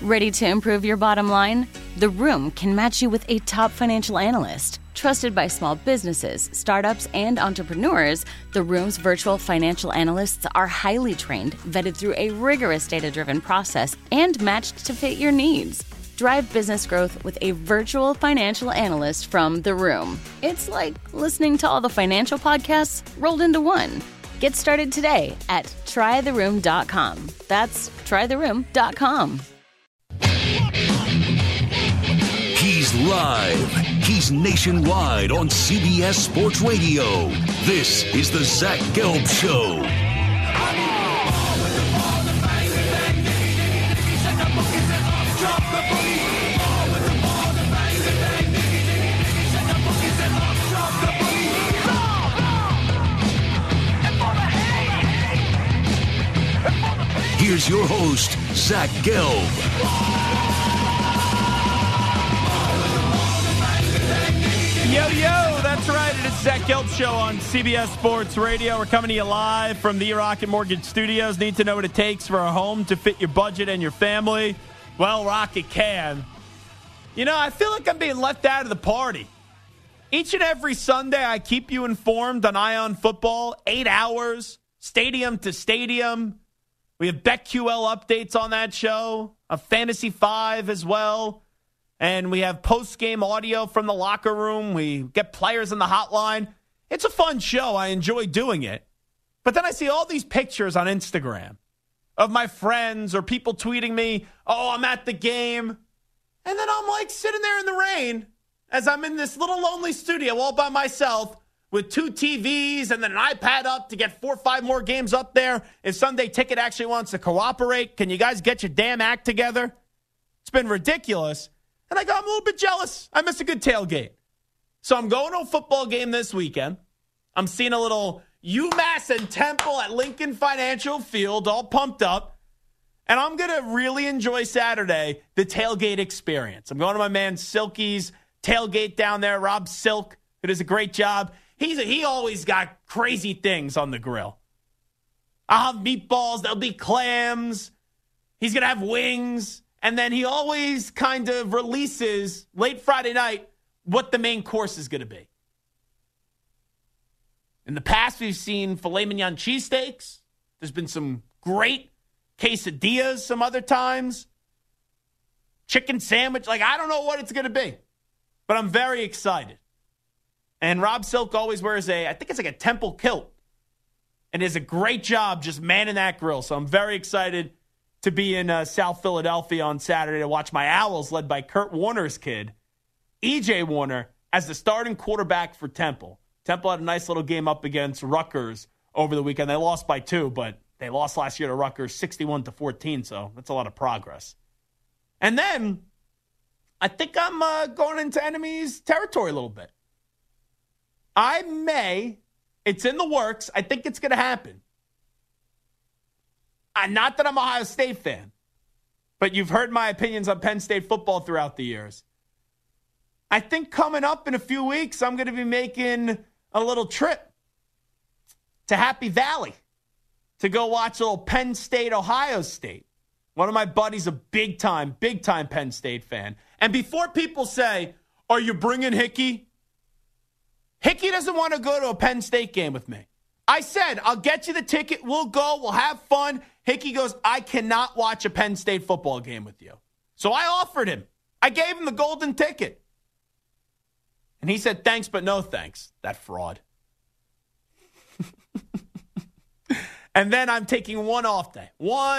Ready to improve your bottom line? The Room can match you with a top financial analyst. Trusted by small businesses, startups, and entrepreneurs, The Room's virtual financial analysts are highly trained, vetted through a rigorous data-driven process, and matched to fit your needs. Drive business growth with a virtual financial analyst from The Room. It's like listening to all the financial podcasts rolled into one. Get started today at trytheroom.com. That's trytheroom.com. He's live. He's nationwide on CBS Sports Radio. This is the Zach Gelb Show. Here's your host, Zach Gelb. Yo, that's right. It is Zach Gelb Show on CBS Sports Radio. We're coming to you live from the Rocket Mortgage Studios. Need to know what it takes for a home to fit your budget and your family? Well, Rocket can. You know, I feel like I'm being left out of the party. Each and every Sunday, I keep you informed on Ion Football. 8 hours, stadium to stadium. We have BetQL updates on that show, a Fantasy 5 as well. And we have post-game audio from the locker room. We get players in the hotline. It's a fun show. I enjoy doing it. But then I see all these pictures on Instagram of my friends or people tweeting me, oh, I'm at the game. And then I'm like sitting there in the rain as I'm in this little lonely studio all by myself with 2 TVs and then an iPad up to get 4 or 5 more games up there. If Sunday Ticket actually wants to cooperate, can you guys get your damn act together? It's been ridiculous. And I go, I'm a little bit jealous. I miss a good tailgate. So I'm going to a football game this weekend. I'm seeing a little UMass and Temple at Lincoln Financial Field, all pumped up. And I'm going to really enjoy Saturday, the tailgate experience. I'm going to my man Silky's tailgate down there, Rob Silk, who does a great job. He always got crazy things on the grill. I'll have meatballs. There'll be clams. He's going to have wings. And then he always kind of releases late Friday night what the main course is going to be. In the past, we've seen filet mignon cheesesteaks. There's been some great quesadillas some other times. Chicken sandwich. Like, I don't know what it's going to be. But I'm very excited. And Rob Silk always wears I think it's like a Temple kilt. And does a great job just manning that grill. So I'm very excited to be in South Philadelphia on Saturday to watch my Owls, led by Kurt Warner's kid, E.J. Warner, as the starting quarterback for Temple. Temple had a nice little game up against Rutgers over the weekend. They lost by 2, but they lost last year to Rutgers 61-14, so that's a lot of progress. And then I think I'm going into enemy's territory a little bit. It's in the works. I think it's going to happen. Not that I'm an Ohio State fan, but you've heard my opinions on Penn State football throughout the years. I think coming up in a few weeks, I'm going to be making a little trip to Happy Valley to go watch a little Penn State, Ohio State. One of my buddies, a big-time Penn State fan. And before people say, are you bringing Hickey? Hickey doesn't want to go to a Penn State game with me. I said, I'll get you the ticket. We'll go. We'll have fun. Hickey goes, I cannot watch a Penn State football game with you. So I offered him. I gave him the golden ticket. And he said, thanks, but no thanks. That fraud. And then I'm taking one off day,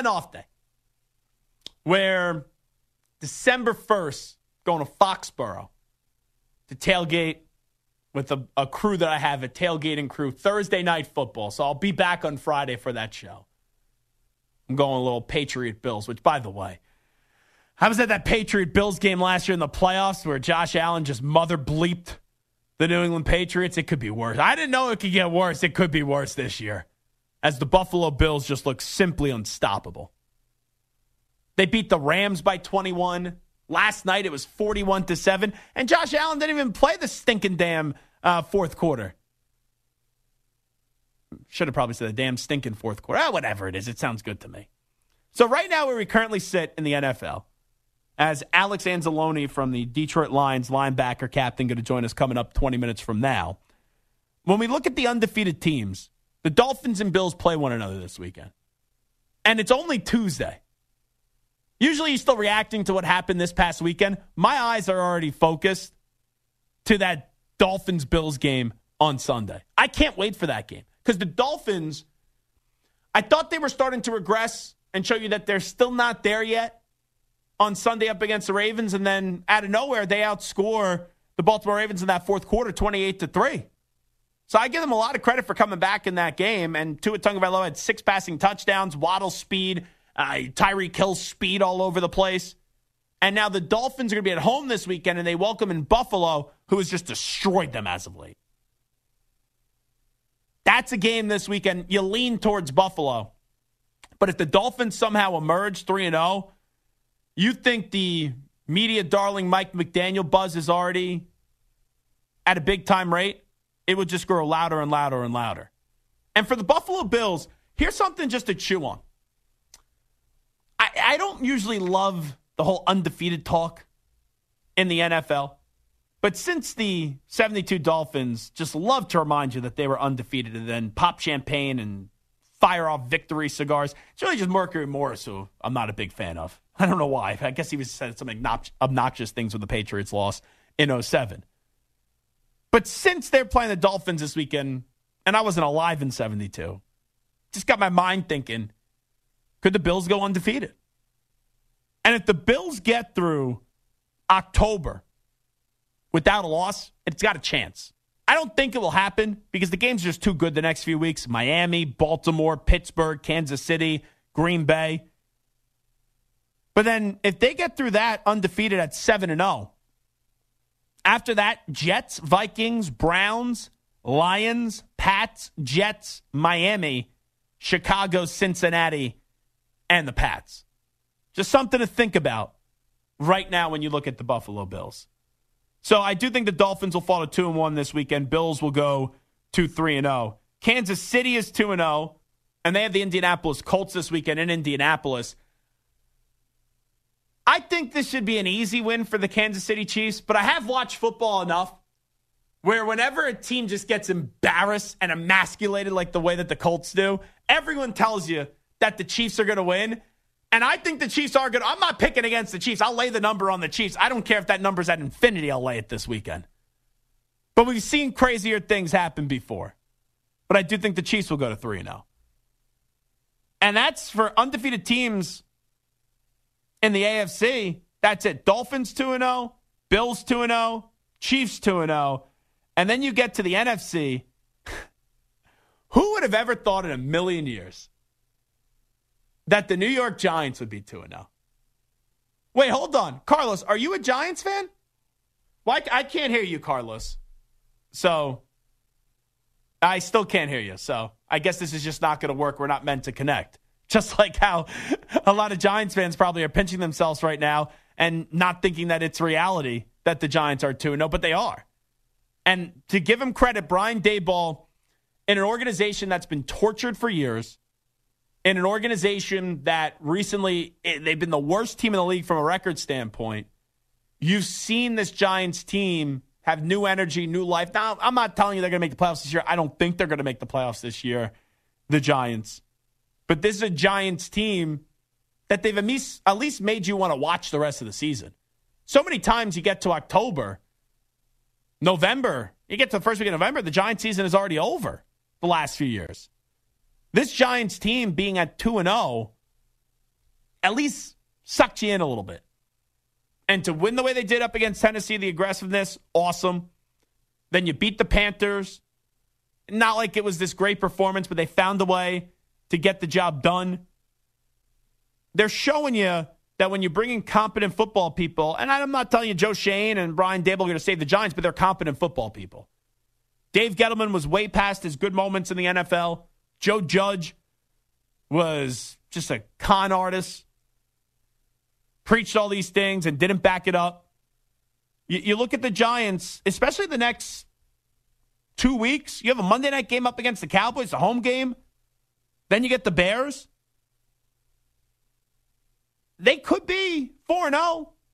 where December 1st, going to Foxborough to tailgate with a crew that I have, a tailgating crew, Thursday Night Football. So I'll be back on Friday for that show. I'm going a little Patriot Bills, which, by the way, I was at that Patriot Bills game last year in the playoffs where Josh Allen just mother bleeped the New England Patriots. It could be worse. I didn't know it could get worse. It could be worse this year, as the Buffalo Bills just look simply unstoppable. They beat the Rams by 21. Last night it was 41-7, and Josh Allen didn't even play the stinking damn fourth quarter. Should have probably said the damn stinking fourth quarter. Whatever it is, it sounds good to me. So right now where we currently sit in the NFL, as Alex Anzalone from the Detroit Lions, linebacker captain, going to join us coming up 20 minutes from now. When we look at the undefeated teams, the Dolphins and Bills play one another this weekend. And it's only Tuesday. Usually you're still reacting to what happened this past weekend. My eyes are already focused to that Dolphins-Bills game on Sunday. I can't wait for that game. Because the Dolphins, I thought they were starting to regress and show you that they're still not there yet on Sunday up against the Ravens. And then out of nowhere, they outscore the Baltimore Ravens in that fourth quarter 28-3. So I give them a lot of credit for coming back in that game. And Tua Tagovailoa had 6 passing touchdowns, Waddle speed, Tyreek Hill speed all over the place. And now the Dolphins are going to be at home this weekend, and they welcome in Buffalo, who has just destroyed them as of late. That's a game this weekend. You lean towards Buffalo. But if the Dolphins somehow emerge 3-0, you think the media darling Mike McDaniel buzz is already at a big-time rate? It would just grow louder and louder and louder. And for the Buffalo Bills, here's something just to chew on. I don't usually love the whole undefeated talk in the NFL. But since the 72 Dolphins just love to remind you that they were undefeated and then pop champagne and fire off victory cigars, it's really just Mercury Morris, who I'm not a big fan of. I don't know why. I guess he was said some obnoxious things when the Patriots lost in 2007. But since they're playing the Dolphins this weekend, and I wasn't alive in 72, just got my mind thinking, could the Bills go undefeated? And if the Bills get through October without a loss, it's got a chance. I don't think it will happen because the games are just too good the next few weeks. Miami, Baltimore, Pittsburgh, Kansas City, Green Bay. But then if they get through that undefeated at 7-0, after that, Jets, Vikings, Browns, Lions, Pats, Jets, Miami, Chicago, Cincinnati, and the Pats. Just something to think about right now when you look at the Buffalo Bills. So I do think the Dolphins will fall to 2-1 this weekend. Bills will go to 3-0. Kansas City is 2-0, and they have the Indianapolis Colts this weekend in Indianapolis. I think this should be an easy win for the Kansas City Chiefs, but I have watched football enough where whenever a team just gets embarrassed and emasculated like the way that the Colts do, everyone tells you that the Chiefs are going to win. And I think the Chiefs are good. I'm not picking against the Chiefs. I'll lay the number on the Chiefs. I don't care if that number's at infinity. I'll lay it this weekend. But we've seen crazier things happen before. But I do think the Chiefs will go to 3-0. And that's for undefeated teams in the AFC. That's it. Dolphins 2-0, Bills 2-0, Chiefs 2-0. And then you get to the NFC. Who would have ever thought in a million years that the New York Giants would be 2-0? Wait, hold on. Carlos, are you a Giants fan? Well, I can't hear you, Carlos. So, I still can't hear you. So, I guess this is just not going to work. We're not meant to connect. Just like how a lot of Giants fans probably are pinching themselves right now and not thinking that it's reality that the Giants are 2-0, but they are. And to give him credit, Brian Daboll, in an organization that's been tortured for years, in an organization that recently, they've been the worst team in the league from a record standpoint, you've seen this Giants team have new energy, new life. Now, I'm not telling you they're going to make the playoffs this year. I don't think they're going to make the playoffs this year, the Giants. But this is a Giants team that they've at least made you want to watch the rest of the season. So many times you get to October, November, you get to the first week of November, the Giants season is already over the last few years. This Giants team being at 2-0 at least sucked you in a little bit. And to win the way they did up against Tennessee, the aggressiveness, awesome. Then you beat the Panthers. Not like it was this great performance, but they found a way to get the job done. They're showing you that when you bring in competent football people, and I'm not telling you Joe Shane and Brian Daboll are going to save the Giants, but they're competent football people. Dave Gettleman was way past his good moments in the NFL. Joe Judge was just a con artist. Preached all these things and didn't back it up. You look at the Giants, especially the next 2 weeks. You have a Monday night game up against the Cowboys, a home game. Then you get the Bears. They could be 4-0.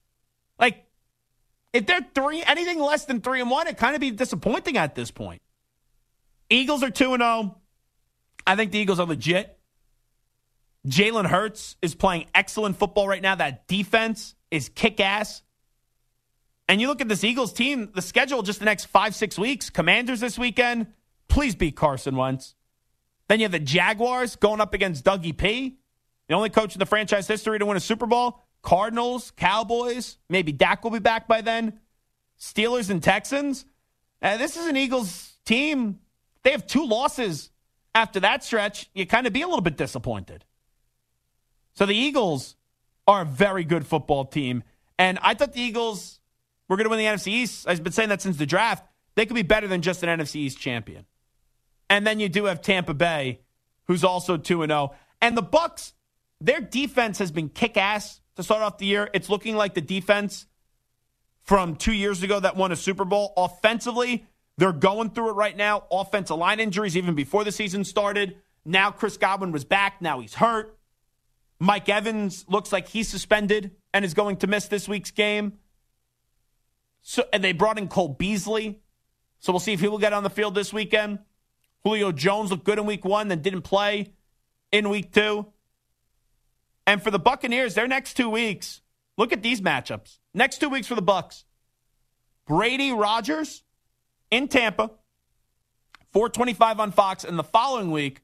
Like, if they're anything less than 3-1, it kind of be disappointing at this point. Eagles are 2-0. I think the Eagles are legit. Jalen Hurts is playing excellent football right now. That defense is kick-ass. And you look at this Eagles team, the schedule just the next 5-6 weeks. Commanders this weekend. Please beat Carson Wentz. Then you have the Jaguars going up against Dougie P., the only coach in the franchise history to win a Super Bowl. Cardinals, Cowboys. Maybe Dak will be back by then. Steelers and Texans. This is an Eagles team. They have 2 losses after that stretch. You kind of be a little bit disappointed. So the Eagles are a very good football team. And I thought the Eagles were going to win the NFC East. I've been saying that since the draft. They could be better than just an NFC East champion. And then you do have Tampa Bay, who's also 2-0. And the Bucs, their defense has been kick-ass to start off the year. It's looking like the defense from 2 years ago that won a Super Bowl. Offensively, they're going through it right now. Offensive line injuries even before the season started. Now Chris Godwin was back. Now he's hurt. Mike Evans looks like he's suspended and is going to miss this week's game. And they brought in Cole Beasley. So we'll see if he will get on the field this weekend. Julio Jones looked good in week 1, then didn't play in week 2. And for the Buccaneers, their next 2 weeks, look at these matchups. Next 2 weeks for the Bucs. Brady Rodgers in Tampa, 4:25 on Fox. And the following week,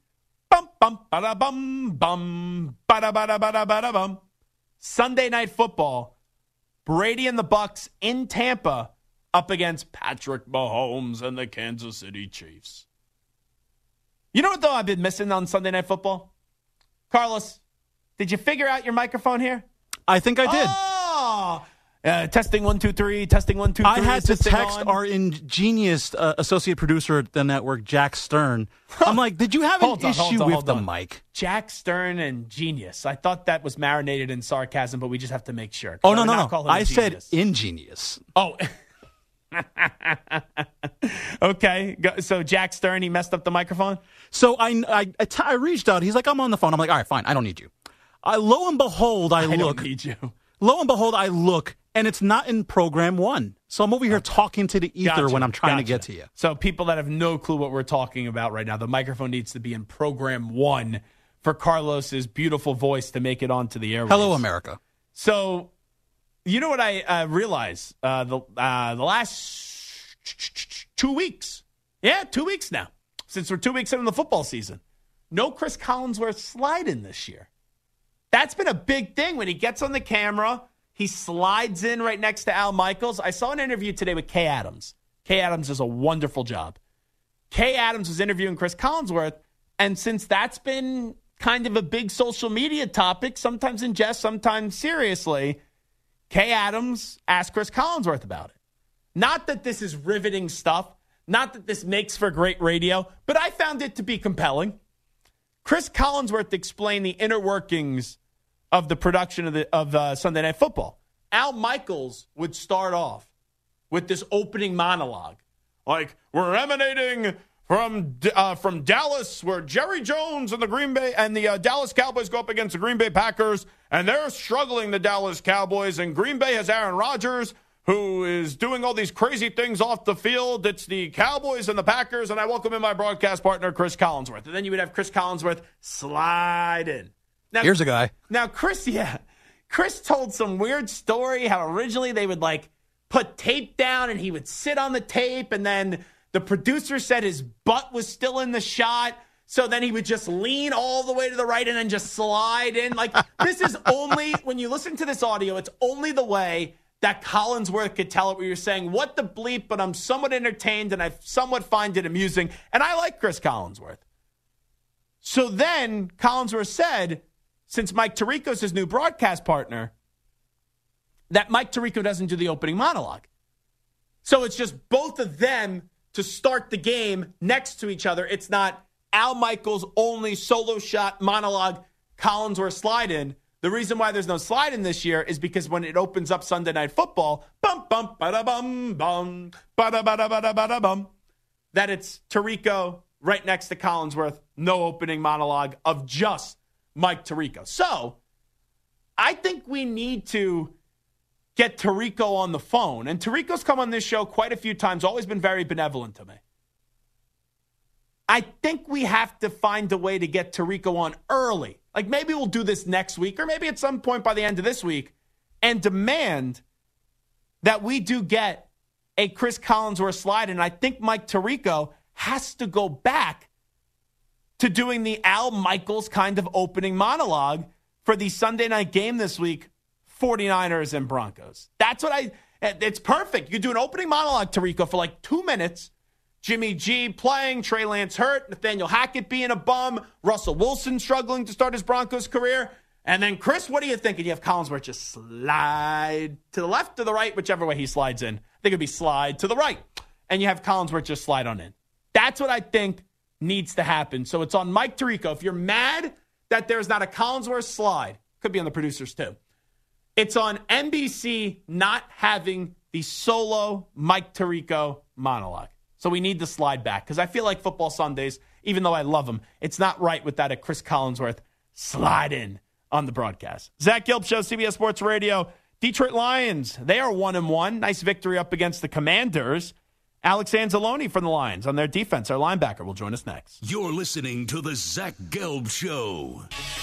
Sunday Night Football, Brady and the Bucs in Tampa up against Patrick Mahomes and the Kansas City Chiefs. You know what, though, I've been missing on Sunday Night Football? Carlos, did you figure out your microphone here? I think I did. Oh! Testing 1, 2, 3. Testing 1, 2, 3. I had to text our ingenious associate producer at the network, Jack Stern. I'm like, did you have an issue with the mic? Jack Stern and genius. I thought that was marinated in sarcasm, but we just have to make sure. Oh, no. I said ingenious. Oh. Okay. So Jack Stern, he messed up the microphone? So I reached out. He's like, I'm on the phone. I'm like, all right, fine. I don't need you. Lo and behold, I look. Don't need you. Lo and behold, I look, and it's not in program 1. So I'm over here talking to the ether when I'm trying to get to you. So people that have no clue what we're talking about right now, the microphone needs to be in program 1 for Carlos's beautiful voice to make it onto the airwaves. Hello, America. So, you know what I realized? The last 2 weeks. Yeah, 2 weeks now. Since we're 2 weeks into the football season. No Chris Collinsworth slide-in this year. That's been a big thing. When he gets on the camera, he slides in right next to Al Michaels. I saw an interview today with Kay Adams. Kay Adams does a wonderful job. Kay Adams was interviewing Chris Collinsworth, and since that's been kind of a big social media topic, sometimes in jest, sometimes seriously, Kay Adams asked Chris Collinsworth about it. Not that this is riveting stuff, not that this makes for great radio, but I found it to be compelling. Chris Collinsworth explained the inner workings of the production of Sunday Night Football. Al Michaels would start off with this opening monologue. Like, we're emanating from Dallas, where Jerry Jones and the Green Bay and the Dallas Cowboys go up against the Green Bay Packers, and they're struggling, the Dallas Cowboys, and Green Bay has Aaron Rodgers, who is doing all these crazy things off the field. It's the Cowboys and the Packers, and I welcome in my broadcast partner, Chris Collinsworth. And then you would have Chris Collinsworth slide in. Now, here's a guy. Now, Chris told some weird story how originally they would, like, put tape down and he would sit on the tape, and then the producer said his butt was still in the shot, so then he would just lean all the way to the right and then just slide in. Like, this is only, when you listen to this audio, it's only the way that Collinsworth could tell it, where you're saying, what the bleep, but I'm somewhat entertained and I somewhat find it amusing. And I like Chris Collinsworth. So then Collinsworth said, since Mike Tirico's his new broadcast partner, that Mike Tirico doesn't do the opening monologue. So it's just both of them to start the game next to each other. It's not Al Michaels' only solo shot monologue, Collinsworth slide in. The reason why there's no slide in this year is because when it opens up Sunday Night Football, bum bum ba da bum bum ba da ba da ba da ba da bum, that it's Tirico right next to Collinsworth, no opening monologue of just Mike Tirico. So I think we need to get Tirico on the phone. And Tirico's come on this show quite a few times, always been very benevolent to me. I think we have to find a way to get Tirico on early. Like maybe we'll do this next week or maybe at some point by the end of this week and demand that we do get a Chris Collinsworth slide. And I think Mike Tirico has to go back to doing the Al Michaels kind of opening monologue for the Sunday night game this week, 49ers and Broncos. It's perfect. You could do an opening monologue, Tirico, for like 2 minutes. Jimmy G playing, Trey Lance hurt, Nathaniel Hackett being a bum, Russell Wilson struggling to start his Broncos career. And then, Chris, what are you thinking? You have Collinsworth just slide to the left or the right, whichever way he slides in. I think it'd be slide to the right. And you have Collinsworth just slide on in. That's what I think needs to happen. So it's on Mike Tirico. If you're mad that there's not a Collinsworth slide, could be on the producers too. It's on NBC not having the solo Mike Tirico monologue. So we need to slide back because I feel like Football Sundays, even though I love them, it's not right without a Chris Collinsworth slide in on the broadcast. Zach Gelb Show, CBS Sports Radio. Detroit Lions, they are 1-1. Nice victory up against the Commanders. Alex Anzalone from the Lions on their defense, our linebacker, will join us next. You're listening to the Zach Gelb Show.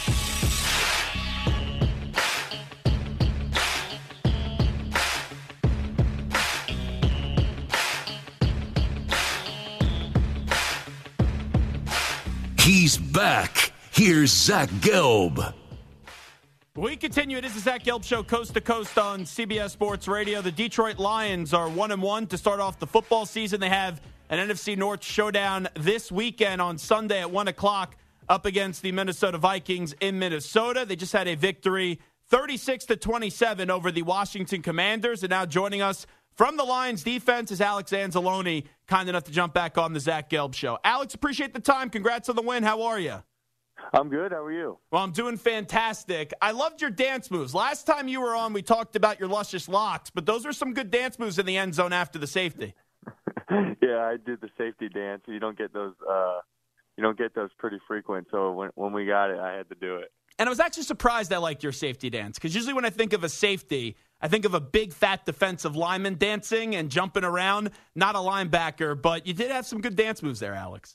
He's back. Here's Zach Gelb. We continue. It is the Zach Gelb Show, coast to coast on CBS Sports Radio. The Detroit Lions are 1-1 to start off the football season. They have an NFC North showdown this weekend on Sunday at 1 o'clock up against the Minnesota Vikings in Minnesota. They just had a victory 36-27 over the Washington Commanders. And now joining us from the Lions defense is Alex Anzalone, kind enough to jump back on the Zach Gelb Show. Alex, appreciate the time. Congrats on the win. How are you? I'm good. How are you? Well, I'm doing fantastic. I loved your dance moves. Last time you were on, we talked about your luscious locks, but those are some good dance moves in the end zone after the safety. Yeah, I did the safety dance. You don't get those. You don't get those pretty frequent. So when we got it, I had to do it. And I was actually surprised I liked your safety dance because usually when I think of a safety, I think of a big, fat defensive lineman dancing and jumping around, not a linebacker. But you did have some good dance moves there, Alex.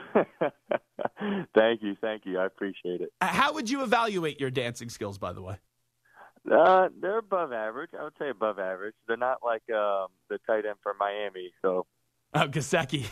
Thank you. I appreciate it. How would you evaluate your dancing skills, by the way? They're above average. I would say above average. They're not like the tight end for Miami. So, Gesicki.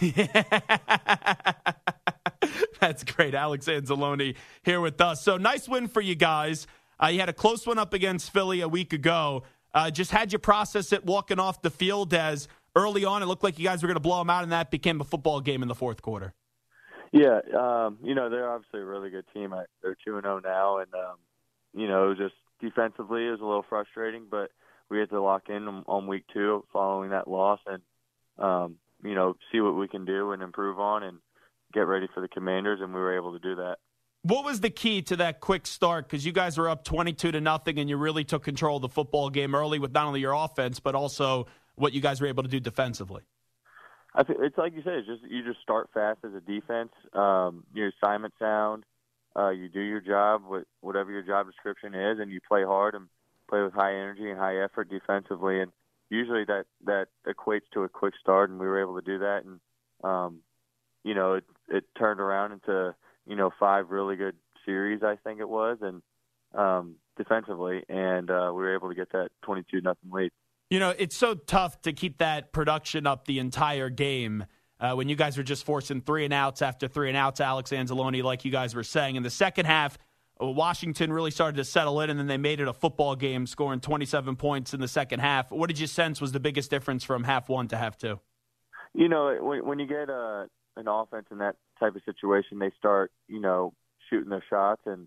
That's great. Alex Anzalone here with us. So nice win for you guys. You had a close one up against Philly a week ago. Just had you process it walking off the field as early on it looked like you guys were going to blow them out, and that became a football game in the fourth quarter. Yeah, they're obviously a really good team. They're 2-0 now, and, just defensively it was a little frustrating, but we had to lock in on week 2 following that loss and, see what we can do and improve on and get ready for the Commanders, and we were able to do that. What was the key to that quick start? Because you guys were up 22-0, and you really took control of the football game early with not only your offense, but also what you guys were able to do defensively. I think it's like you said. You just start fast as a defense. Your assignment sound. You do your job, whatever your job description is, and you play hard and play with high energy and high effort defensively. And usually that equates to a quick start, and we were able to do that. And it turned around into 5 really good series, I think it was, and defensively, and we were able to get that 22-0 lead. It's so tough to keep that production up the entire game when you guys are just forcing 3 and outs after 3 and outs, Alex Anzalone, like you guys were saying. In the second half, Washington really started to settle in, and then they made it a football game, scoring 27 points in the second half. What did you sense was the biggest difference from half 1 to half 2? When you get an offense in that type of situation, they start, shooting their shots, and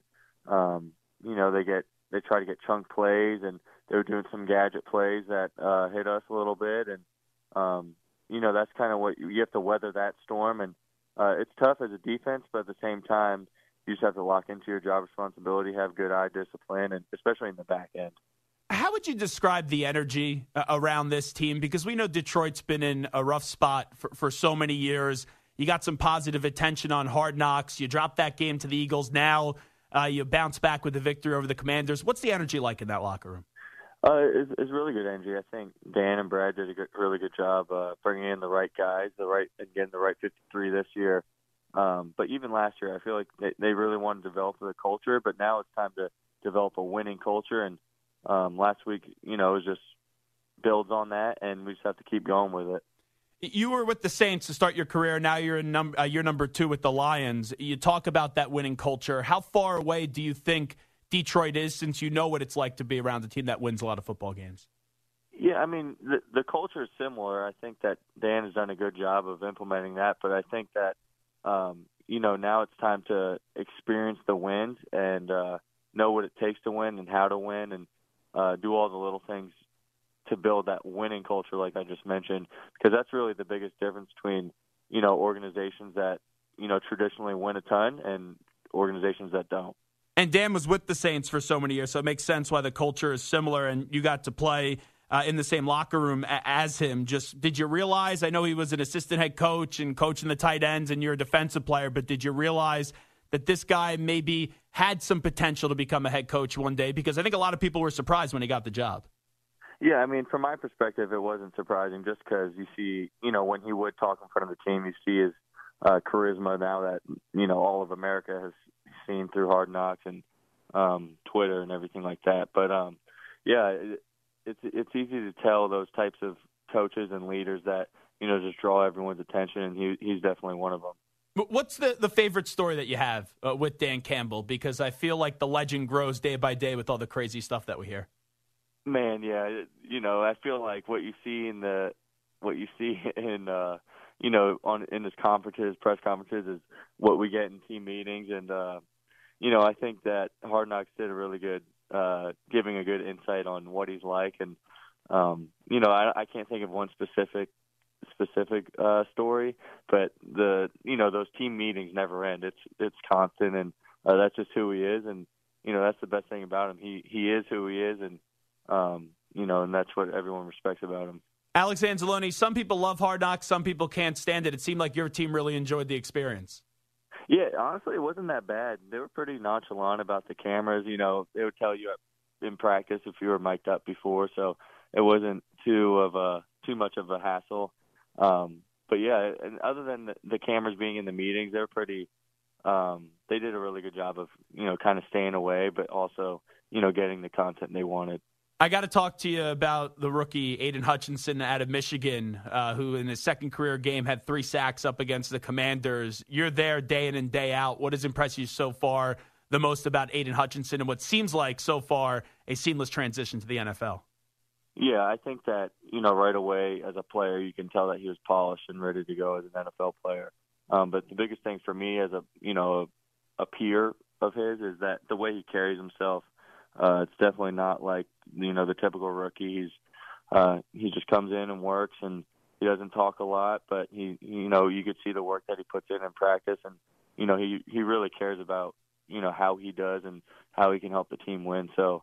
they try to get chunk plays, and they were doing some gadget plays that hit us a little bit, and that's kind of what you have to weather that storm, and it's tough as a defense, but at the same time, you just have to lock into your job responsibility, have good eye discipline, and especially in the back end. How would you describe the energy around this team? Because we know Detroit's been in a rough spot for so many years. You got some positive attention on Hard Knocks. You dropped that game to the Eagles. Now you bounce back with the victory over the Commanders. What's the energy like in that locker room? It's really good energy. I think Dan and Brad did a really good job bringing in the right guys, the right 53 this year. But even last year, I feel like they really wanted to develop the culture, but now it's time to develop a winning culture. And last week, it was just builds on that, and we just have to keep going with it. You were with the Saints to start your career. Now you're in year number 2 with the Lions. You talk about that winning culture. How far away do you think Detroit is, since you know what it's like to be around a team that wins a lot of football games? Yeah, I mean, the culture is similar. I think that Dan has done a good job of implementing that, but I think that, now it's time to experience the wins and know what it takes to win and how to win and do all the little things to build that winning culture like I just mentioned, because that's really the biggest difference between, organizations that, traditionally win a ton and organizations that don't. And Dan was with the Saints for so many years, so it makes sense why the culture is similar, and you got to play in the same locker room as him. Just did you realize, I know he was an assistant head coach and coaching the tight ends and you're a defensive player, but did you realize that this guy maybe had some potential to become a head coach one day? Because I think a lot of people were surprised when he got the job. Yeah, I mean, from my perspective, it wasn't surprising just because you see, when he would talk in front of the team, you see his charisma now that, all of America has seen through Hard Knocks and Twitter and everything like that. But, it's easy to tell those types of coaches and leaders that, just draw everyone's attention, and he's definitely one of them. What's the favorite story that you have with Dan Campbell? Because I feel like the legend grows day by day with all the crazy stuff that we hear. Man, yeah, I feel like what you see in in his press conferences is what we get in team meetings, and I think that Hard Knocks did a really good giving a good insight on what he's like, and I can't think of one specific story, but those team meetings never end. It's constant, and that's just who he is, and that's the best thing about him. He is who he is, and and that's what everyone respects about him. Alex Anzalone, some people love Hard Knocks, some people can't stand it. It seemed like your team really enjoyed the experience. Yeah, honestly, it wasn't that bad. They were pretty nonchalant about the cameras. They would tell you in practice if you were mic'd up before, so it wasn't too much of a hassle. But yeah, and other than the cameras being in the meetings, they're pretty. They did a really good job of kind of staying away, but also getting the content they wanted. I got to talk to you about the rookie Aiden Hutchinson out of Michigan, who in his second career game had 3 sacks up against the Commanders. You're there day in and day out. What has impressed you so far the most about Aiden Hutchinson and what seems like so far a seamless transition to the NFL? Yeah, I think that, right away as a player, you can tell that he was polished and ready to go as an NFL player. But the biggest thing for me as a peer of his is that the way he carries himself, it's definitely not like, the typical rookie. He just comes in and works, and he doesn't talk a lot, but you could see the work that he puts in practice, and, he really cares about, how he does and how he can help the team win. So,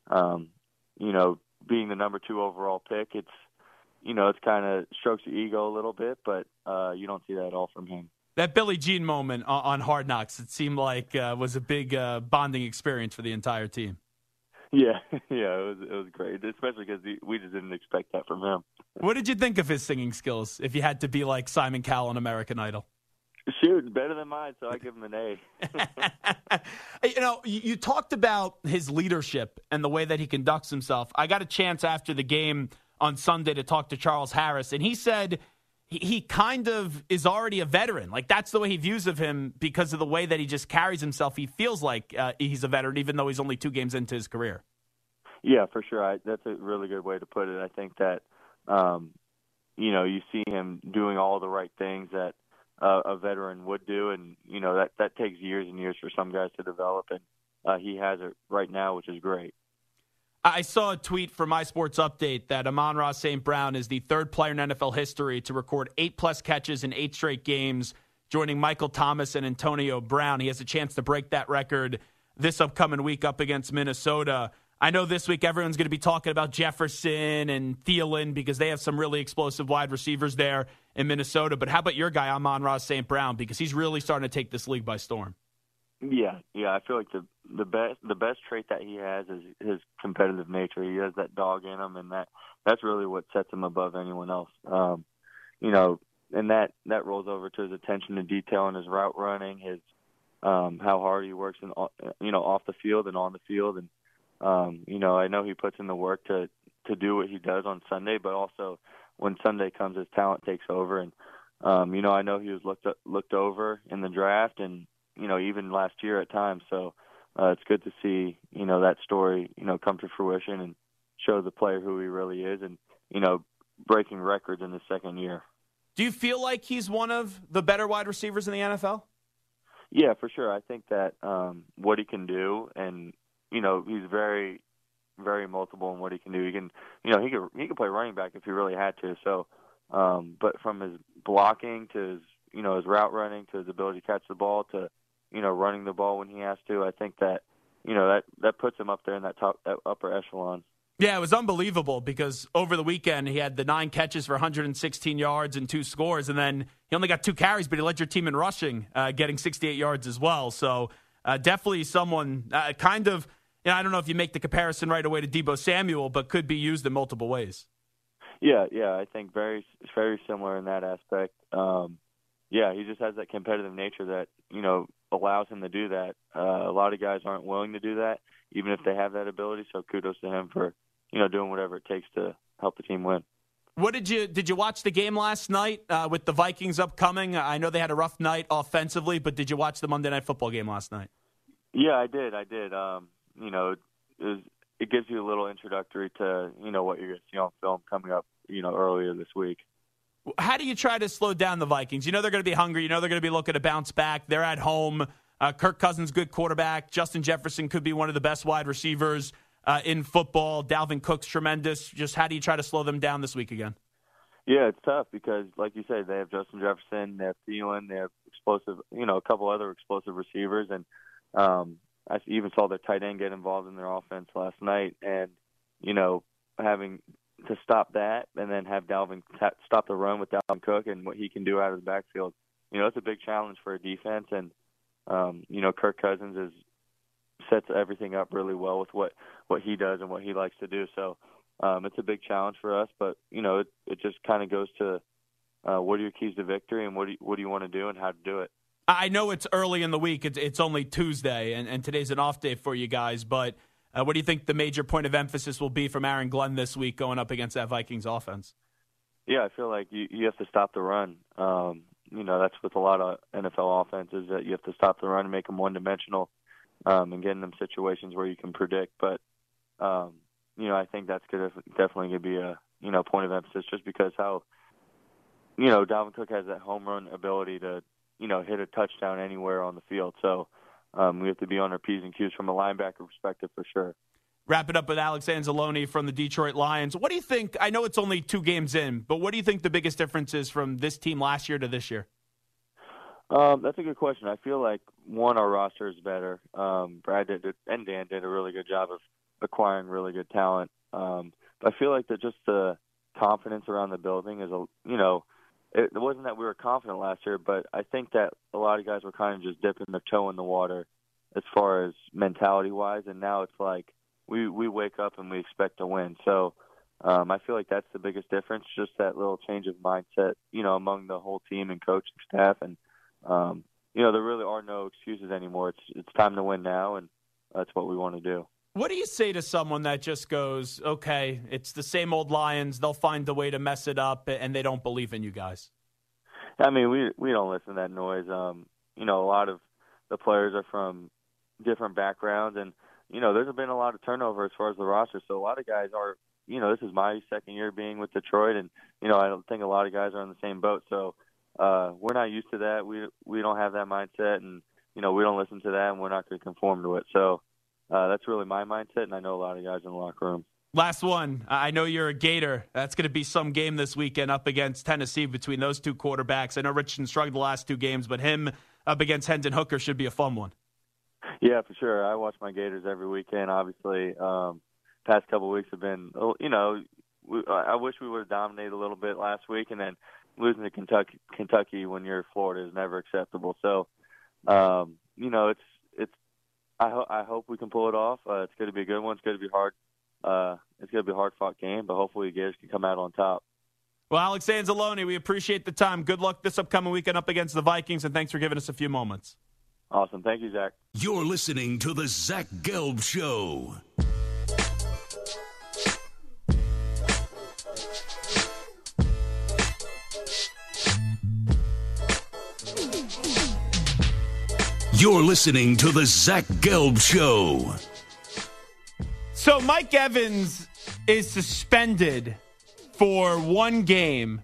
being the number 2 overall pick, it's kind of strokes your ego a little bit, but you don't see that at all from him. That Billie Jean moment on Hard Knocks, it seemed like was a big bonding experience for the entire team. Yeah, it was great, especially because we just didn't expect that from him. What did you think of his singing skills, if you had to be like Simon Cowell on American Idol? Shoot, better than mine, so I give him an A. You talked about his leadership and the way that he conducts himself. I got a chance after the game on Sunday to talk to Charles Harris, and he said he kind of is already a veteran. Like, that's the way he views of him because of the way that he just carries himself. He feels like he's a veteran, even though he's only 2 games into his career. Yeah, for sure. That's a really good way to put it. I think that, you see him doing all the right things that a veteran would do, and, that takes years and years for some guys to develop, and he has it right now, which is great. I saw a tweet from My Sports Update that Amon-Ra St. Brown is the 3rd player in NFL history to record 8+ catches in 8 straight games, joining Michael Thomas and Antonio Brown. He has a chance to break that record this upcoming week up against Minnesota. I know this week everyone's going to be talking about Jefferson and Thielen because they have some really explosive wide receivers there in Minnesota. But how about your guy, Amon-Ra St. Brown, because he's really starting to take this league by storm? Yeah. I feel like the best trait that he has is his competitive nature. He has that dog in him, and that's really what sets him above anyone else. And that rolls over to his attention to detail and his route running, his how hard he works off the field and on the field, and I know he puts in the work to do what he does on Sunday, but also when Sunday comes, his talent takes over. And I know he was looked over in the draft, and even last year at times. So it's good to see that story come to fruition and show the player who he really is, and breaking records in his second year. Do you feel like he's one of the better wide receivers in the NFL? Yeah, for sure. I think that what he can do, and he's very, very multiple in what he can do. He can, he could play running back if he really had to. So, but from his blocking to his, his route running to his ability to catch the ball to, running the ball when he has to, I think that, that puts him up there in that upper echelon. Yeah, it was unbelievable because over the weekend he had the 9 catches for 116 yards and 2 scores, and then he only got 2 carries, but he led your team in rushing, getting 68 yards as well. So definitely someone kind of, I don't know if you make the comparison right away to Deebo Samuel, but could be used in multiple ways. Yeah, I think very, very similar in that aspect. He just has that competitive nature that, allows him to do that. A lot of guys aren't willing to do that, even if they have that ability, so kudos to him for doing whatever it takes to help the team win. What did you watch the game last night with the Vikings upcoming? I know they had a rough night offensively, but did you watch the Monday Night Football game last night? Yeah, I did. It gives you a little introductory to what you're going to see on film coming up earlier this week. How do you try to slow down the Vikings? They're going to be hungry. They're going to be looking to bounce back. They're at home. Kirk Cousins, good quarterback. Justin Jefferson could be one of the best wide receivers in football. Dalvin Cook's tremendous. Just how do you try to slow them down this week again? Yeah, it's tough because, like you said, they have Justin Jefferson, they have Thielen, they have explosive, a couple other explosive receivers, and I even saw their tight end get involved in their offense last night, and having to stop that and then have Dalvin stop the run with Dalvin Cook and what he can do out of the backfield, it's a big challenge for a defense, and Kirk Cousins sets everything up really well with what he does and what he likes to do. So it's a big challenge for us, but it just kind of goes to what are your keys to victory and what do you want to do and how to do it. I know it's early in the week. It's only Tuesday, and today's an off day for you guys, but what do you think the major point of emphasis will be from Aaron Glenn this week going up against that Vikings offense? Yeah, I feel like you have to stop the run. That's with a lot of NFL offenses that you have to stop the run and make them one-dimensional and get in them situations where you can predict. But, I think that's definitely going to be a point of emphasis just because how, Dalvin Cook has that home run ability to, hit a touchdown anywhere on the field. So we have to be on our P's and Q's from a linebacker perspective for sure. Wrap it up with Alex Anzalone from the Detroit Lions. What do you think? I know it's only 2 games in, but what do you think the biggest difference is from this team last year to this year? That's a good question. I feel like, our roster is better. Brad and Dan did a really good job of acquiring really good talent. But I feel like that just the confidence around the building is, it wasn't that we were confident last year, but I think that a lot of guys were kind of just dipping their toe in the water as far as mentality-wise, and now it's like we wake up and we expect to win. So I feel like that's the biggest difference, just that little change of mindset, among the whole team and coaching staff. And, there really are no excuses anymore. It's time to win now, and that's what we want to do. What do you say to someone that just goes, okay, it's the same old Lions, they'll find a way to mess it up, and they don't believe in you guys? I mean, we don't listen to that noise. A lot of the players are from different backgrounds, and, there's been a lot of turnover as far as the roster. So a lot of guys are, this is my second year being with Detroit, and, I don't think a lot of guys are in the same boat. So we're not used to that. We don't have that mindset, and, we don't listen to that, and we're not going to conform to it. So that's really my mindset, and I know a lot of guys in the locker room. Last one. I know you're a Gator. That's going to be some game this weekend up against Tennessee between those 2 quarterbacks. I know Richardson struggled the last 2 games, but him up against Hendon Hooker should be a fun one. Yeah, for sure. I watch my Gators every weekend, obviously. Past couple of weeks have been, I wish we would have dominated a little bit last week, and then losing to Kentucky when you're Florida is never acceptable. So, I hope we can pull it off. It's going to be a good one. It's going to be hard. It's going to be a hard-fought game, but hopefully the Gators can come out on top. Well, Alex Anzalone, we appreciate the time. Good luck this upcoming weekend up against the Vikings, and thanks for giving us a few moments. Awesome. Thank you, Zach. You're listening to the Zach Gelb Show. You're listening to the Zach Gelb Show. So Mike Evans is suspended for one game.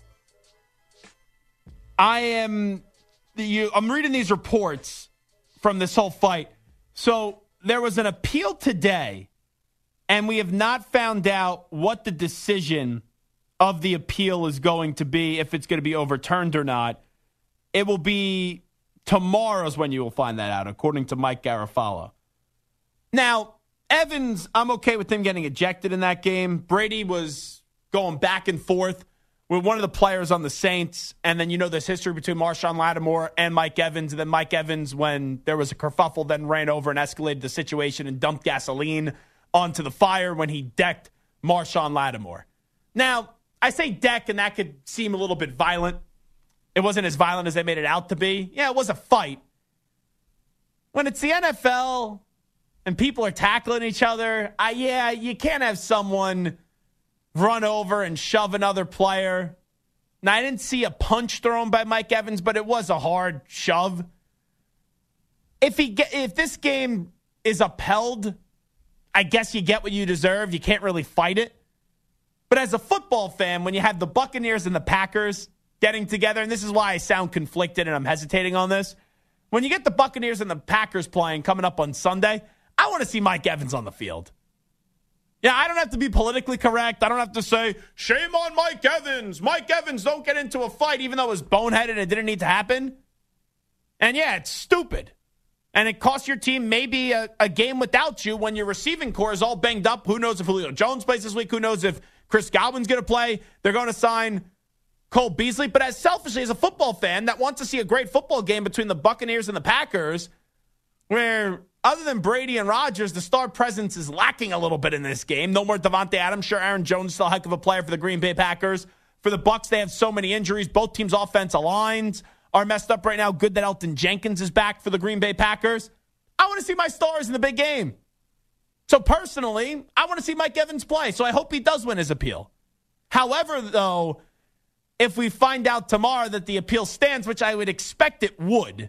I'm reading these reports from this whole fight. So there was an appeal today, and we have not found out what the decision of the appeal is going to be, if it's going to be overturned or not. It will be tomorrow's when you will find that out, according to Mike Garafolo. Now, Evans, I'm okay with him getting ejected in that game. Brady was going back and forth with one of the players on the Saints, and then there's history between Marshawn Lattimore and Mike Evans, and then Mike Evans, when there was a kerfuffle, then ran over and escalated the situation and dumped gasoline onto the fire when he decked Marshawn Lattimore. Now, I say deck, and that could seem a little bit violent. It wasn't as violent as they made it out to be. Yeah, it was a fight. When it's the NFL and people are tackling each other, you can't have someone run over and shove another player. Now, I didn't see a punch thrown by Mike Evans, but it was a hard shove. If this game is upheld, I guess you get what you deserve. You can't really fight it. But as a football fan, when you have the Buccaneers and the Packers getting together, and this is why I sound conflicted and I'm hesitating on this. When you get the Buccaneers and the Packers playing coming up on Sunday, I want to see Mike Evans on the field. Yeah, I don't have to be politically correct. I don't have to say, shame on Mike Evans. Mike Evans, don't get into a fight, even though it was boneheaded and it didn't need to happen. And yeah, it's stupid. And it costs your team maybe a game without you when your receiving core is all banged up. Who knows if Julio Jones plays this week? Who knows if Chris Godwin's going to play? They're going to sign Cole Beasley. But as selfishly as a football fan that wants to see a great football game between the Buccaneers and the Packers, where other than Brady and Rodgers, the star presence is lacking a little bit in this game. No more Devontae Adams. Sure, Aaron Jones is still a heck of a player for the Green Bay Packers. For the Bucs, they have so many injuries. Both teams' offensive lines are messed up right now. Good that Elton Jenkins is back for the Green Bay Packers. I want to see my stars in the big game. So personally, I want to see Mike Evans play. So I hope he does win his appeal. However, though, if we find out tomorrow that the appeal stands, which I would expect it would,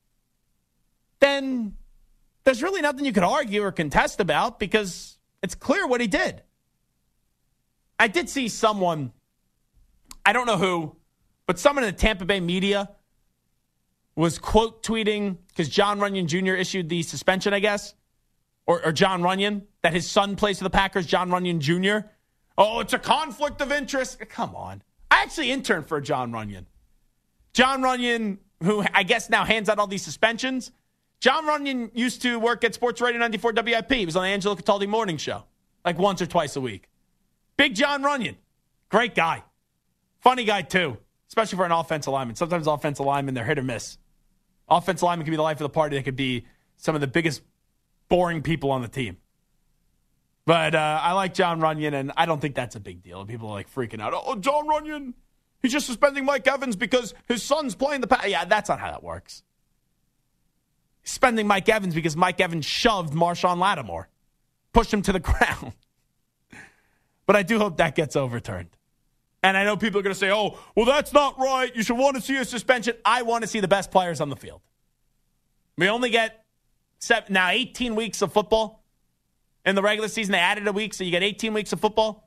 then there's really nothing you could argue or contest about because it's clear what he did. I did see someone, I don't know who, but someone in the Tampa Bay media was quote tweeting, because John Runyon Jr. issued the suspension, I guess, or John Runyon, that his son plays for the Packers, John Runyon Jr. Oh, it's a conflict of interest. Come on. I actually interned for John Runyon. John Runyon, who I guess now hands out all these suspensions. John Runyon used to work at Sports Radio 94 WIP. He was on the Angelo Cataldi morning show, like once or twice a week. Big John Runyon. Great guy. Funny guy, too, especially for an offensive lineman. Sometimes offensive linemen, they're hit or miss. Offensive linemen can be the life of the party. They could be some of the biggest boring people on the team. But I like John Runyon, and I don't think that's a big deal. People are like freaking out. Oh, John Runyon, he's just suspending Mike Evans because his son's playing the Packers. Yeah, that's not how that works. He's suspending Mike Evans because Mike Evans shoved Marshawn Lattimore, pushed him to the ground. But I do hope that gets overturned. And I know people are going to say, oh, well, that's not right. You should want to see a suspension. I want to see the best players on the field. We only get 18 weeks of football. In the regular season, they added a week, so you get 18 weeks of football.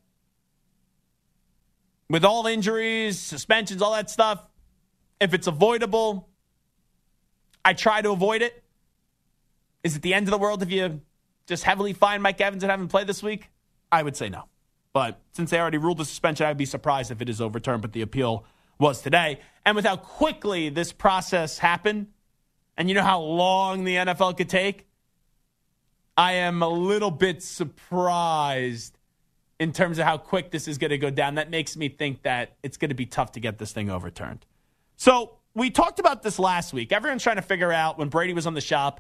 With all injuries, suspensions, all that stuff, if it's avoidable, I try to avoid it. Is it the end of the world if you just heavily fine Mike Evans and have him play this week? I would say no. But since they already ruled the suspension, I'd be surprised if it is overturned, but the appeal was today. And with how quickly this process happened, and you know how long the NFL could take, I am a little bit surprised in terms of how quick this is going to go down. That makes me think that it's going to be tough to get this thing overturned. So we talked about this last week. Everyone's trying to figure out when Brady was on the shop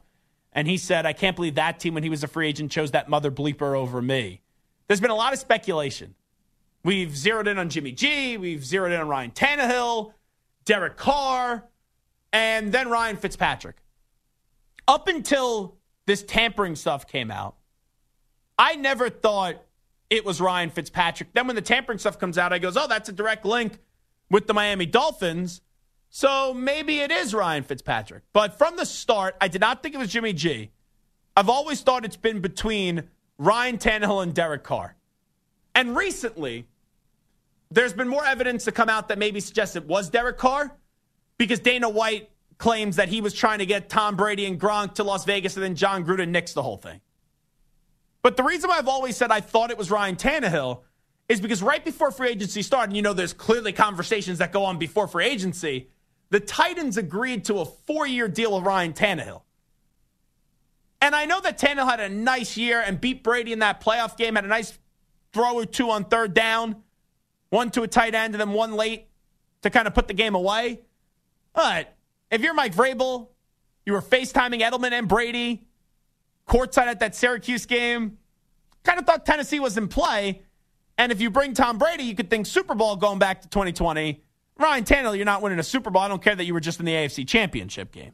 And he said, I can't believe that team, when he was a free agent, chose that mother bleeper over me. There's been a lot of speculation. We've zeroed in on Jimmy G. We've zeroed in on Ryan Tannehill, Derek Carr, and then Ryan Fitzpatrick. Up until this tampering stuff came out, I never thought it was Ryan Fitzpatrick. Then when the tampering stuff comes out, I goes, oh, that's a direct link with the Miami Dolphins. So maybe it is Ryan Fitzpatrick. But from the start, I did not think it was Jimmy G. I've always thought it's been between Ryan Tannehill and Derek Carr. And recently, there's been more evidence to come out that maybe suggests it was Derek Carr, because Dana White claims that he was trying to get Tom Brady and Gronk to Las Vegas, and then John Gruden nixed the whole thing. But the reason why I've always said I thought it was Ryan Tannehill is because right before free agency started, you know, there's clearly conversations that go on before free agency, the Titans agreed to a 4-year deal with Ryan Tannehill. And I know that Tannehill had a nice year and beat Brady in that playoff game, had a nice throw or two on third down, one to a tight end and then one late to kind of put the game away. But if you're Mike Vrabel, you were FaceTiming Edelman and Brady, courtside at that Syracuse game, kind of thought Tennessee was in play. And if you bring Tom Brady, you could think Super Bowl going back to 2020. Ryan Tannehill, you're not winning a Super Bowl. I don't care that you were just in the AFC Championship game.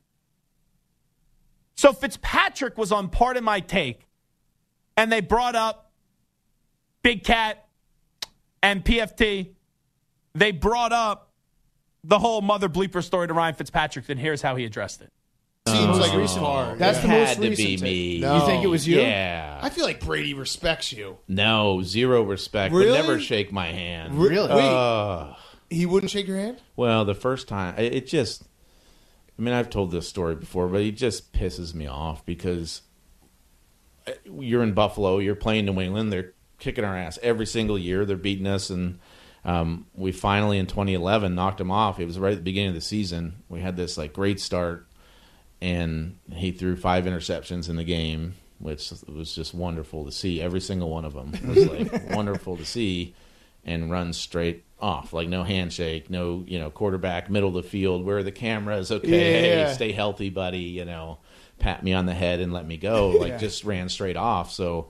So Fitzpatrick was on part of my take, and they brought up Big Cat and PFT. They brought up the whole mother bleeper story to Ryan Fitzpatrick, and here's how he addressed it. Seems like recent. That's the most recent. Be me. No. You think it was you? Yeah. I feel like Brady respects you. No, zero respect. Really? Would never shake my hand. Really? Wait, he wouldn't shake your hand? Well, the first time, it just, I mean, I've told this story before, but it just pisses me off because you're in Buffalo, you're playing New England, they're kicking our ass every single year, they're beating us, and we finally in 2011 knocked him off. It was right at the beginning of the season. We had this like great start, and he threw 5 interceptions in the game, which was just wonderful to see. Every single one of them was like wonderful to see, and runs straight off, like no handshake, no, quarterback, middle of the field, where are the cameras? Okay, Yeah. Hey, stay healthy, buddy, pat me on the head and let me go. Like just ran straight off. So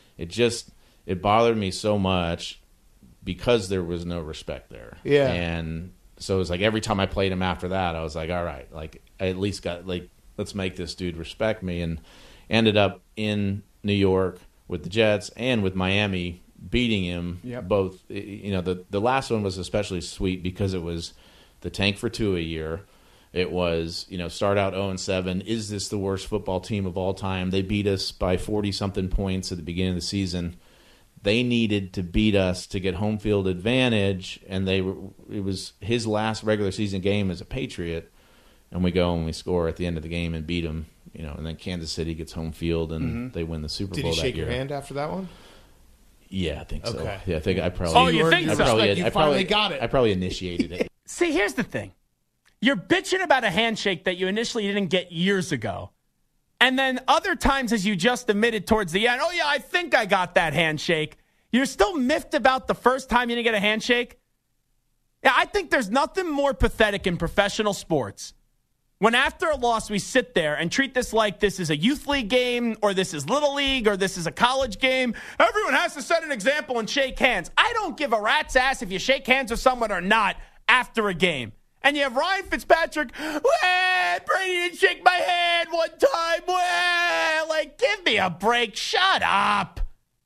it bothered me so much because there was no respect there. Yeah. And so it was like every time I played him after that, I was like, all right, like I at least got like, let's make this dude respect me. And ended up in New York with the Jets and with Miami, beating him. Yep. Both. The last one was especially sweet because it was the tank for 2 a year. It was, start out 0-7. Is this the worst football team of all time? They beat us by 40-something points at the beginning of the season. They needed to beat us to get home field advantage, and it was his last regular season game as a Patriot, and we go and we score at the end of the game and beat them, and then Kansas City gets home field and they win the Super Bowl that year. Did he shake your hand after that one? Yeah, I think so. Okay. Yeah, I think I probably. Oh, you think so? You finally got it. I probably initiated it. See, here's the thing. You're bitching about a handshake that you initially didn't get years ago. And then other times, as you just admitted towards the end, oh, yeah, I think I got that handshake. You're still miffed about the first time you didn't get a handshake? Yeah, I think there's nothing more pathetic in professional sports when after a loss we sit there and treat this like this is a youth league game or this is little league or this is a college game. Everyone has to set an example and shake hands. I don't give a rat's ass if you shake hands with someone or not after a game. And you have Ryan Fitzpatrick, Brady didn't shake my hand one time. Like, give me a break. Shut up.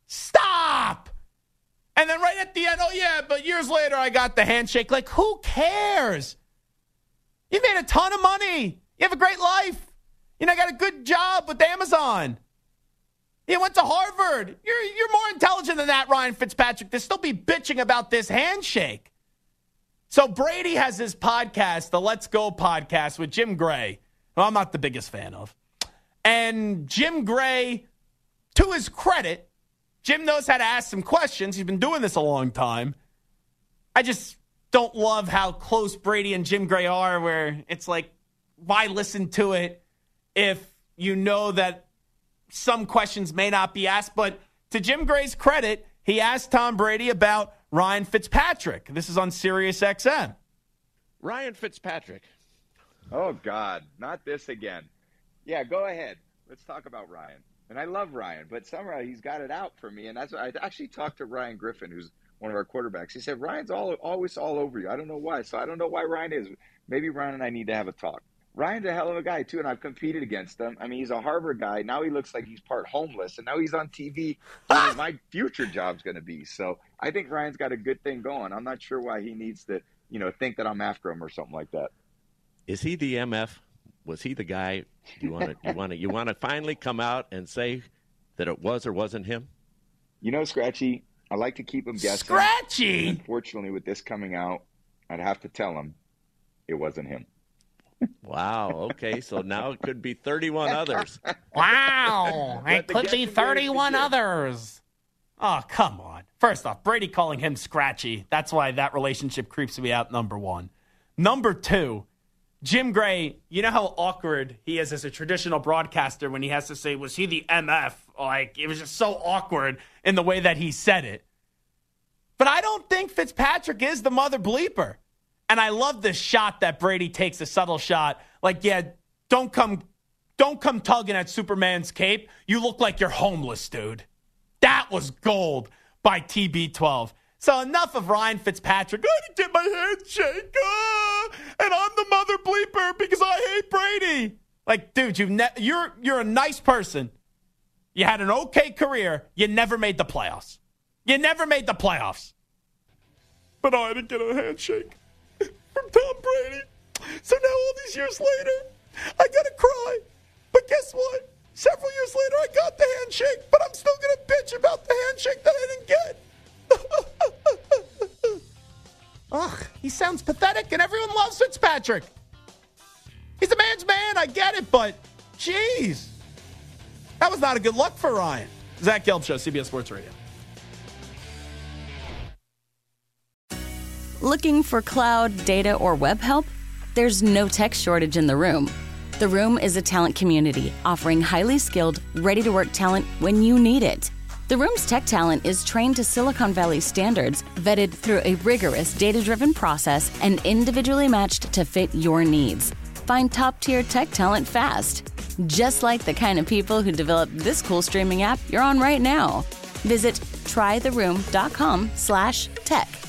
Stop. And then right at the end, oh, yeah, but years later I got the handshake. Like, who cares? You made a ton of money. You have a great life. Got a good job with Amazon. You went to Harvard. You're more intelligent than that, Ryan Fitzpatrick, to still be bitching about this handshake. So Brady has his podcast, the Let's Go podcast with Jim Gray, who I'm not the biggest fan of. And Jim Gray, to his credit, Jim knows how to ask some questions. He's been doing this a long time. I just don't love how close Brady and Jim Gray are, where it's like, why listen to it if you know that some questions may not be asked? But to Jim Gray's credit, he asked Tom Brady about Ryan Fitzpatrick. This is on Sirius XM. Ryan Fitzpatrick. Oh, God, not this again. Yeah, go ahead. let's talk about Ryan. And I love Ryan, but somehow he's got it out for me. And that's I actually talked to Ryan Griffin, who's one of our quarterbacks. He said, Ryan's always all over you. I don't know why. So I don't know why Ryan is. Maybe Ryan and I need to have a talk. Ryan's a hell of a guy, too, and I've competed against him. I mean, he's a Harvard guy. Now he looks like he's part homeless, and now he's on TV. My future job's going to be. So I think Ryan's got a good thing going. I'm not sure why he needs to, think that I'm after him or something like that. Is he the MF? Was he the guy you want to finally come out and say that it was or wasn't him? Scratchy, I like to keep him guessing. Scratchy! Unfortunately, with this coming out, I'd have to tell him it wasn't him. Wow. Okay, so now it could be 31 others. Wow. It could be 31 others. Oh, come on. First off, Brady calling him Scratchy. That's why that relationship creeps me out, number one. Number two, Jim Gray, you know how awkward he is as a traditional broadcaster when he has to say, was he the MF? Like, it was just so awkward in the way that he said it. But I don't think Fitzpatrick is the mother bleeper. And I love this shot that Brady takes, a subtle shot. Like, yeah, don't come tugging at Superman's cape. You look like you're homeless, dude. That was gold by TB12. So enough of Ryan Fitzpatrick. I didn't get my handshake. And I'm the mother bleeper because I hate Brady. Like, dude, you're a nice person. You had an okay career. You never made the playoffs. But I didn't get a handshake from Tom Brady. So now all these years later, I got to cry. But guess what? Several years later, I got the handshake, but I'm still going to bitch about the handshake that I didn't get. Ugh, he sounds pathetic, and everyone loves Fitzpatrick. He's a man's man, I get it, but jeez. That was not a good look for Ryan. Zach Gelb Show, CBS Sports Radio. Looking for cloud, data, or web help? There's no tech shortage in the room. The Room is a talent community offering highly skilled, ready-to-work talent when you need it. The Room's tech talent is trained to Silicon Valley standards, vetted through a rigorous data-driven process, and individually matched to fit your needs. Find top-tier tech talent fast, just like the kind of people who developed this cool streaming app you're on right now. Visit trytheroom.com/tech.